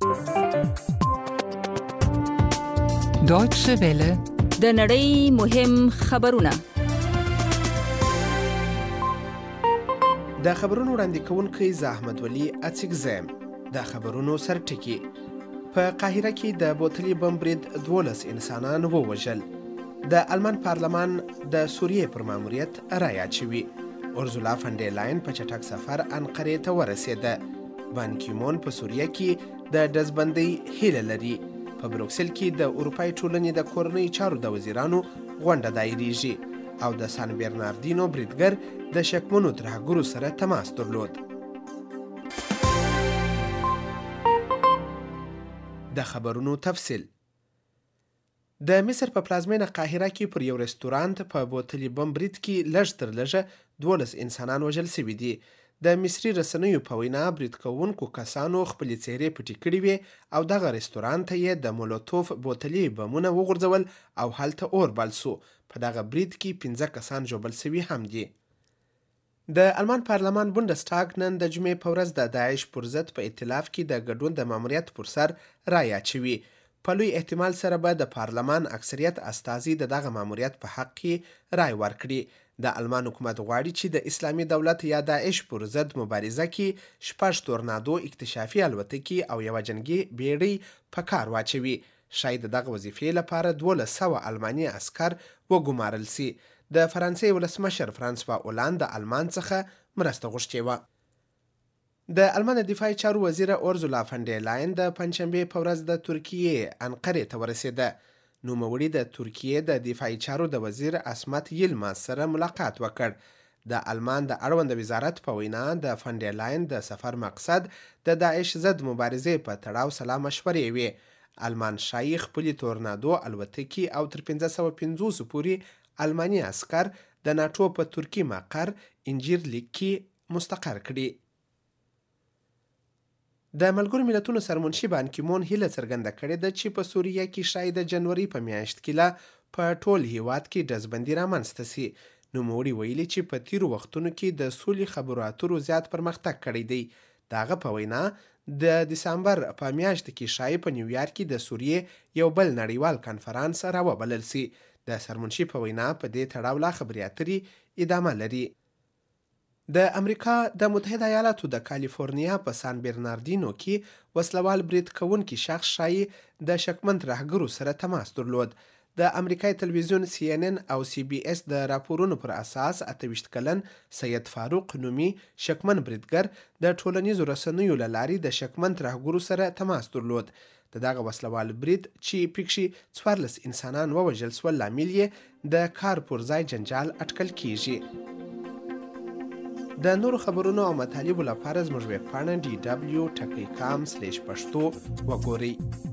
Deutsche Welle. د نړۍ مهم خبرونه. د خبرونو وړاندې کوونکی زحمت ولی اڅکزم. د خبرونو سرټکی. په قاهره کې د بوتلي بم برید 12 انسانان ووژل. د آلمان پارلمان د سوریې پر ماموریت رایه اچوي. اورزولا فن ډر لاین په چټک سفر انقرې ته ورسېده. بان کی مون په سوریه کې د ډزبندۍ هیله لري. په بروکسل کې د اروپای ټولنې د کورنۍ چارو د وزیرانو غونډه دایریږي او د سان برناردینو بریدګر د شکمنو ترهګرو سره تماس درلود. د خبرونو تفصیل. د مصر په پلازمینه قاهره کې پر یو رستورانت په بوتلي بم برید کې لږ تر لږه 12 انسانان وژل شوي دي. د مصري رسنیو په وینا برید کوونکو کسانو خپلې څېرې پټې کړې وې او دغه رستورانت ته یې د مولوتوف بوتلي بمونه وغورځول او هلته اور بل سو. په دغه برید کې 15 کسان ژوبل شوي هم دي. د آلمان پارلمان بوندستاګ نن د جمعې په ورځ د داعش پر ضد په ائتلاف کې د ګډون د ماموریت پر سر رایه اچوي. په لوی احتمال سره به د پارلمان اکثریت استازي د دغه ماموریت په حق کې رای ورکړي. د آلمان حکومت غواړي چې د اسلامي دولت یا داعش پر ضد مبارزه کې 6 تورنادو اکتشافي الوتکې او یو جنگي بیړۍ په کار واچوي. شاید دغه وظیفې لپاره 1200 آلماني عسكر وګمارل سي. د فرانسې ولسمشر فرانسوا اولاند د آلمان څخه مرسته غوښتې وه. د آلمان دفاعي چارو وزیر اورزولا فن ډر لاین د پنجشنبې په ورځ د ترکیې انقرې ته ورسېده. نوموړي د ترکیې د دفاعي چارو د وزیر اسمت یلماس سره ملاقات وکړ. د آلمان د اړوند وزارت په وینا د فن ډر لاین د سفر مقصد د داعش ضد مبارزې په تړاو سلا مشورې وې. آلمان ښایي خپلې تورنادو الوتکې او تر 1550 پورې آلماني عسكر د ناټو په ترکي مقر انجیرلیک کې مستقر کړي. د ملګرو ملتونو سرمنشي بان کی مون هیله څرګنده کړې ده چې په سوریه کې شاید د جنوري په میاشت کې لا په ټول هیواد کې ډزبندي رامنځته سي. نوموړي ویلي چې په تیرو وختونو کې د سولې خبرو اترو زیات پرمختګ کړی دی. دغه په وینا د دسامبر په میاشت کې شاید په نیویارک کې د سوریې یو بل نړیوال کنفرانس راوبلل سي. د سرمنشي په وینا په دې تړاو لا خبرې اترې ادامه لري. د امریکا د متحده ایالاتو د کالیفورنیا په سان برناردینو کې وسلوال برید کوونکي شخص شایي د شکمن ترهګرو سره تماس درلود. د امریکای تلویزیون CNN او CBS د راپورونو پر اساس 28 کلن سید فاروق نومي شکمن بریدګر د ټولنیزو رسنیو له لارې د شکمن ترهګرو سره تماس درلود. دغه وسلوال برید چې پکې 14 انسانان ووژل شول لامل یې د کار پر ځای جنجال اټکل کیږي. د نورو خبرونو او مطالبو لپاره زموږ ویب پاڼه DW.com/پښتو وګورئ.